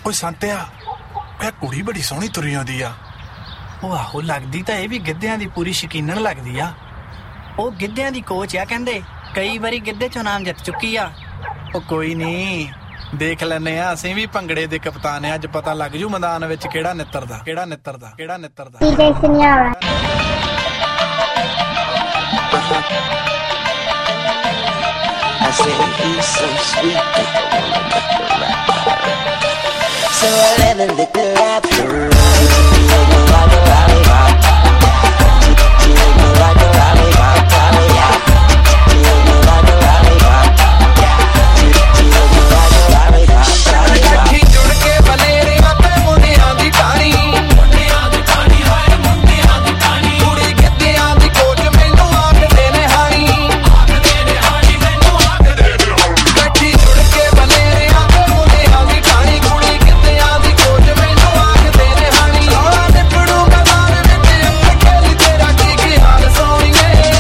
ਓਏ ਸੰਤਿਆ, ਇਹ ਕੁੜੀ ਬੜੀ ਸੋਹਣੀ ਤੁਰੀ ਆਉਂਦੀ ਆ। ਉਹ ਆਹੋ, ਲੱਗਦੀ ਤਾਂ ਇਹ ਵੀ ਗਿੱਧਿਆਂ ਦੀ ਪੂਰੀ ਸ਼ੌਕੀਨਣ ਲੱਗਦੀ ਆ। ਉਹ ਗਿੱਧਿਆਂ ਦੀ ਕੋਚ ਆ ਕਹਿੰਦੇ, ਕਈ ਵਾਰੀ ਗਿੱਧੇ ਚੋਂ ਨਾਮ ਜਿੱਤ ਚੁੱਕੀ ਆ। ਉਹ ਕੋਈ ਨਹੀਂ, ਦੇਖ ਲੈਨੇ ਆ, ਅਸੀਂ ਵੀ ਭੰਗੜੇ ਦੇ ਕਪਤਾਨ ਆ। ਅੱਜ ਪਤਾ ਲੱਗ ਜੂ ਮੈਦਾਨ ਵਿੱਚ ਕਿਹੜਾ ਨਿੱਤਰਦਾ। I said he's so sweet, I wanna lick the rapper. So I let her lick the rapper. She lick me like a lollipop. She lick me like a lollipop, lollipop. She lick me like a lollipop. She lick me like a lollipop, lollipop. ਇਕੱਠੀ ਜੁੜ ਕੇ ਬਨੇਰਿਆਂ ਤੇ ਮੁੰਡਿਆਂ ਦੀ ਟਾਣੀ, ਹਾਏ ਮੁੰਡਿਆਂ ਦੀ ਟਾਣੀ। ਕੁੜੀ ਗਿੱਧਿਆਂ ਦੀ coach ਮੈਨੂੰ ਆਖਦੇ ਨੇ ਹਾਣੀ, ਇਕੱਠੀ ਜੁੜ ਕੇ ਬਨੇਰਿਆਂ ਤੇ ਮੁੰਡਿਆਂ ਦੀ ਟਾਣੀ। ਕੁੜੀ ਗਿੱਧਿਆਂ ਦੀ ਕੋਚ ਮੈਨੂੰ ਆਖਦੇ ਨੇ ਹਾਣੀ। ਰੌਲਾ ਨਿਪੜੂ ਮੈਦਾਨ ਵਿੱਚ ਖੇਲੀ ਤੇਰਾ ਕੀ ਹਾਲ ਸੋਹਣੀਏ।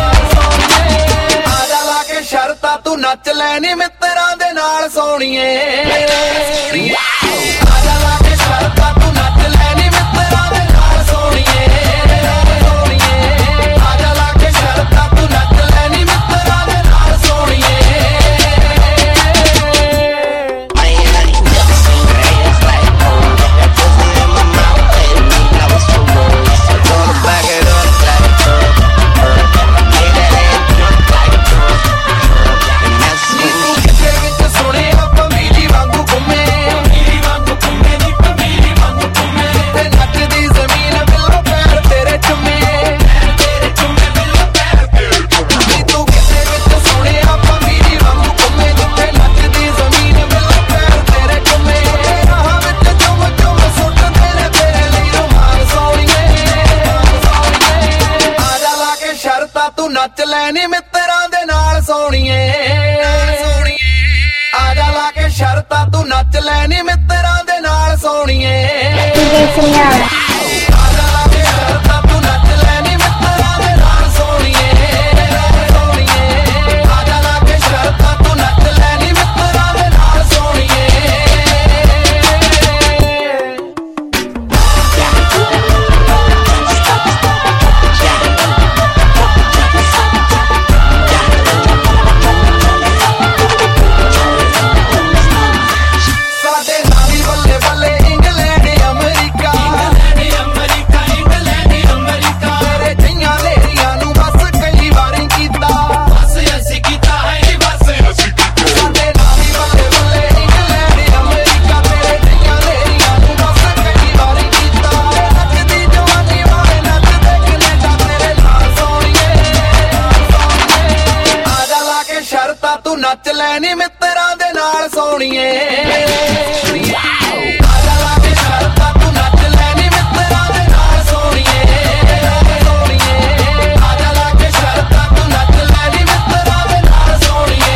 ਆ ਜਾ ਲਾ ਕੇ ਸ਼ਰਤਾਂ ਤੂੰ ਨੱਚ ਲੈਣੀ ਮਿੱਤਰਾਂ ਦੇ ਨਾਲ ਸੋਹਣੀਏ। ਆਜਾ ਲਾ ਕੇ ਸ਼ਰਤਾਂ ਤੂੰ ਨੱਚ ਲੈਣੀ ਮਿੱਤਰਾਂ ਦੇ ਨਾਲ ਸੋਹਣੀਏ। ਆਜਾ ਲਾ ਕੇ ਸ਼ਰਤਾਂ ਤੂੰ ਨੱਚ ਲੈਣੀ ਮਿੱਤਰਾਂ ਦੇ ਨਾਲ ਸੋਹਣੀਏ। I ain't never seen ass like gold. That pussy in my mouth, letting me know it's for words. So gonna back it up like made that ass jump like a truck. And that's Neetu ਕਿਸੇ ਵਿੱਚ ਸੁਣਿਆ ਪਮੀਰੀ ਵਾਂਗੂ ਘੁੰਮੇ, ਤੇ ਨੱਚਦੀ ਜ਼ਮੀਨ ਬਿੱਲੋ ਪੈਰ ਤੇਰੇ ਚੁੰਮੇ। ਨੀਤੂ ਕਿਸੇ ਵਿੱਚ ਸੁਣਿਆ ਪਮੀਰੀ ਵਾਂਗੂ ਘੁੰਮੇ, ਜਿੱਥੇ ਨੱਚਦੀ ਜ਼ਮੀਨ ਬਿੱਲੋ ਪੈਰ ਤੇਰੇ ਚੁੰਮੇ। ਰਾਹਾਂ ਵਿੱਚ ਚੁੰਮ ਚੁੰਮ ਸੁੱਟਦੇ ਨੇ ਤੇਰੇ ਲਈ ਰੁਮਾਲ ਸੋਹਣੀਏ। ਆਜਾ ਲਾ ਕੇ ਸ਼ਰਤਾਂ ਤੂੰ ਨੱਚ ਲੈਣੀ ਮਿੱਤਰਾਂ ਦੇ ਨਾਲ ਸੋਹਣੀਏ। ਆਜਾ ਲਾ ਕੇ ਸ਼ਰਤਾਂ ਤੂੰ ਨੱਚ ਲੈਣੀ ਮਿੱਤਰਾਂ ਦੇ ਨਾਲ ਸੋਹਣੀਏ। ਆਜਾ ਲਾ ਕੇ ਸ਼ਰਤਾਂ ਤੂੰ ਨੱਚ ਲੈਣੀ ਮਿੱਤਰਾਂ ਦੇ ਨਾਲ ਸੋਹਣੀਏ। ਆਜਾ ਲਾ ਕੇ ਸ਼ਰਤਾਂ ਤੂੰ ਨੱਚ ਲੈਣੀ ਮਿੱਤਰਾਂ ਦੇ ਨਾਲ ਸੋਹਣੀਏ। ਸਾਡੇ ਨਾਲੀ ਬੱਲੇ ਬੱਲੇ ਇੰਗਲੈਂਡ ਅਮਰੀਕਾ, ਤੇਰੇ ਜਈਆਂ ਲੇਰੀਆਂ ਨੂੰ ਬਸ ਕਈ ਵਾਰੀ ਕੀਤਾ। ਸਾਡੇ ਨਾਲੀ ਬੱਲੇ ਬੱਲੇ ਇੰਗਲੈਂਡ ਅਮਰੀਕਾ, ਤੇਰੇ ਜਈਆਂ ਲੇਰੀਆਂ ਨੂੰ ਬਸ ਕਈ ਵਾਰੀ ਕੀਤਾ। ਨੱਚਦੀ ਜਵਾਨੀ ਵਾਲੇ ਨੱਚਦੇ ਕੈਨੇਡਾ ਤੇਰੇ ਨਾਲ ਸੋਹਣੀਏ। ਆਜਾ ਲਾ ਕੇ ਸ਼ਰਤਾਂ ਤੂੰ ਨੱਚ ਲੈਣੀ ਮਿੱਤਰਾਂ ਦੇ ਨਾਲ ਸੋਹਣੀਏ। ਆਜਾ ਲਾ ਕੇ ਸ਼ਰਤਾਂ ਤੂੰ ਨੱਚ ਲੈਣੀ ਮਿੱਤਰਾਂ ਦੇ ਨਾਲ ਸੋਹਣੀਏ। ਆਜਾ ਲਾ ਕੇ ਸ਼ਰਤਾਂ ਤੂੰ ਨੱਚ ਲੈਣੀ ਮਿੱਤਰਾਂ ਦੇ ਨਾਲ ਸੋਹਣੀਏ।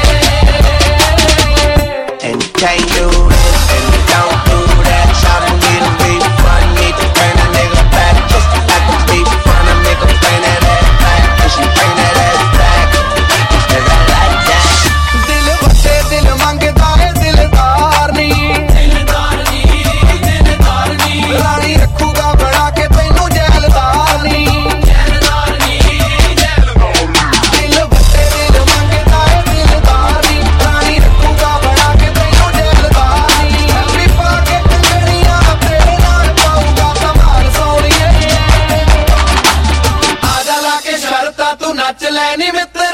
And you can't do this, and you don't do that. Shawty need to be fun, need to bring a nigga back. Just to have to be fun, a nigga bring that ass back. And she bring that ass back, cause I like that. ਦਿਲ ਵੱਡੇ ਦਿਲ ਮੰਗਦਾ ਏ ਦਿਲਦਾਰ ਨੀ, ਰਾਣੀ ਰੱਖੂਗਾ ਬਣਾ ਕੇ ਤੈਨੂੰ ਜੈਲਦਾਰ ਨੀ। ਦਿਲ ਵੱਡੇ ਦਿਲ ਮੰਗਦਾ ਏ ਦਿਲਦਾਰ ਨੀ, ਰਾਣੀ ਰੱਖੂਗਾ ਬਣਾ ਕੇ ਤੈਨੂੰ ਜੈਲਦਾਰ ਨੀ। ਵੀ ਪਾ ਕੇ ਕੰਗਣੀਆਂ ਤੇਰੇ ਨਾਲ ਪਾਊਗਾ ਕਮਾਲ ਸੋਹਣੀਏ। ਆਜਾ ਲਾ ਕੇ ਸ਼ਰਤਾਂ ਤੂੰ ਨੱਚ ਲੈਣੀ ਮਿੱਤਰ